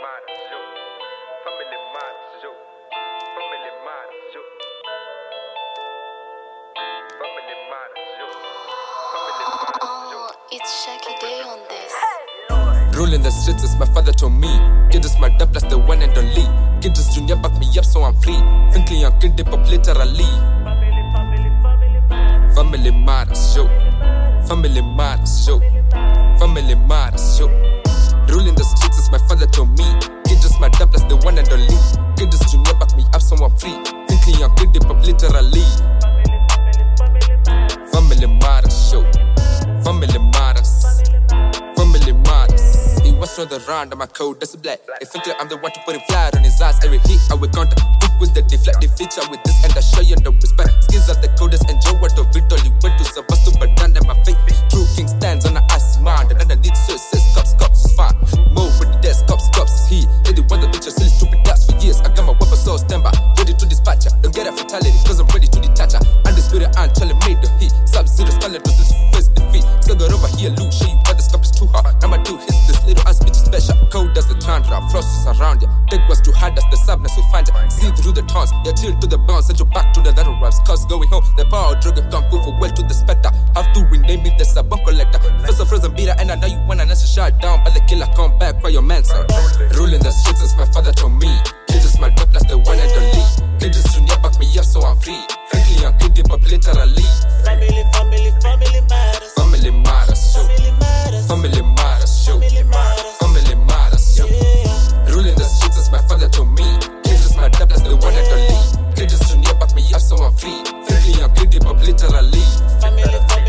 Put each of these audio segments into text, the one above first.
matters, yo. Family matters, yo. Family matters, yo. Family matters, yo. Family matters, yo. It's Shaki Day on this. Ruling the streets is my father told me. Kid is my dad plus the one and only. Kid is junior back me up so I'm free. Thinking young kid dip up literally. Family matters, yo. Family matters, yo. Family matters, yo. Ruling the streets is my father told me. Kid is my dad plus the one and only. Kid is junior back me up so I'm free. Thinking young kid dip up literally. Family matters, yo. Family matters. Family matters. He was on the round and my code that's black. They think that I'm the one to put it flat on his ass. Every hit I will counter. Quick with the deflect the feature with this and I show you the respect. Skills of the coders and Joe what of it all you went to supposed to but done them my fate. True king stands on the ice mound and underneath so it says cops is fine. Move with the desk, cops is he. They the one that bitch silly stupid ass for years. I got my weapon so stand by, ready to dispatch her. Don't get a fatality cause I'm ready to detach her. And the spirit and tell him made the heat. Sub-zero scarlet to this face defeat. So go over here, loot, show you why the scope is too hard. I'ma do his this little ass bitch special. Cold as the tundra, frost is around ya. Take what's too hard as the sadness we find ya. See through the taunts, yeah, chill to the bounce. Set you back to the battle raps. Cause going home, the power drug come go for well to the spectre. Have to rename it the Sabon collector. First a frozen beater and I know you wanna answer shot down. But the killer come back for your man, sir. Ruling the streets as my father told me. Kid is my dog, that's the one and only. Kid is junior, back me up so I'm free. Frankly, I'm kid dip up literally. Family matters. Family matters, yo. Family matters. Family matters, yo. Family matters. Family matters, yo. Yeah. Ruling the streets as my father told me. Kid is my dad, that's the one and only. Kid is junior, back me up so I'm free. Frankly, I'm kid dip up literally. Family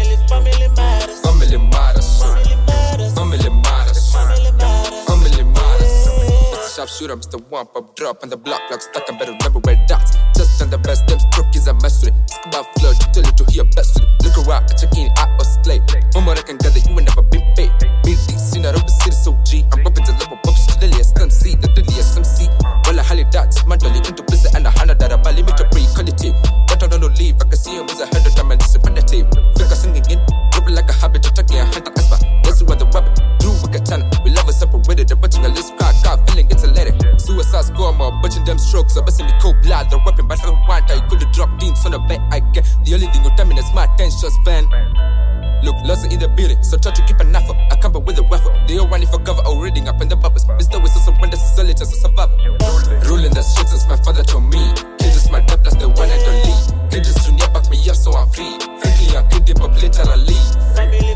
matters. Family matters, yo. Family matters. Family matters, Family matters. Family matters. Mr. Sharpshooter, Mr. One Pop Drop, and the block lock stuck. I better remember where dots. Just on the best, them stroke is a mess with it. Talk about flood, tell you to hear best with it. Look around, I check in, I was slave. One more I can gather, you ain't never been paid. Beat these, in that open city, so G. I'm popping to level, pops to Lily, SMC, the Lily, SMC. Well, I highly dots, mentally into blizzard, and a hundred that I bali, make a pre-quality. But I don't know, leave, I can see him as a head of time and disappointed. Fake singing in, dripping like a habit, attacking a hunter asper. That's where the weapon, through a katana. We love it separated, the butching a list, crack, feeling it's a letter. Suicide score, more butching them strokes, I'm busting me cold blood, the weapon, but I don't want I could have dropped in on the bed I get. The only thing you tell me is my attention span. Look, lost in the beauty, so try to keep an effort. I come back with a weapon. They all want it for cover or reading up in the bubbles. Mr. Whistle, so when this is solid, just a survivor. Ruling the streets as my father told me. Kid is my dad, that's the one and only. Kid is junior, back me up so I'm free. Frankly, I'm kid dip up literally. Family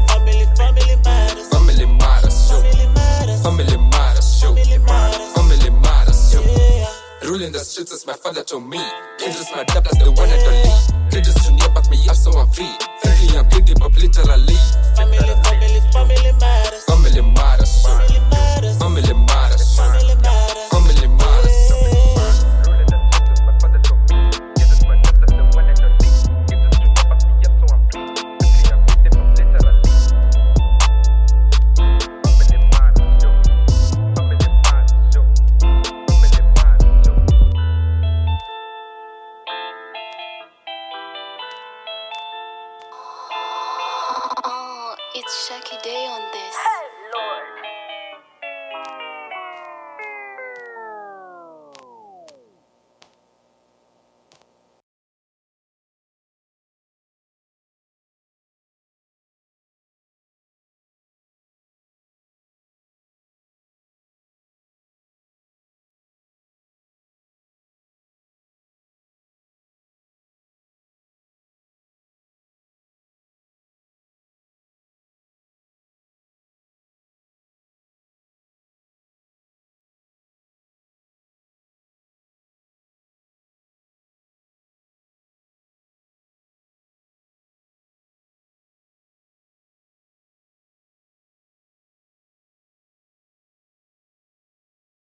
matters. Family matters, yo. Family matters. Family matters, yo. Family matters. Family matters, yo. Yeah. Ruling the streets as my father told me. Kid is my dad, that's the one and only. Kid is junior, back me up so I'm free. Frankly, I'm kid dip up literally. Family matters. Family matters, yo. Family matters. Family matters, Family matters. Family matters. Ruling the streets as my father told me. Kid is my dad, that's the one and only. Kid is junior, back me up so I'm free. Frankly, I'm kid dip up literally. Family matters, yo. Family matters, yo. Family matters, yo. It's Shaki Day on this. Lord.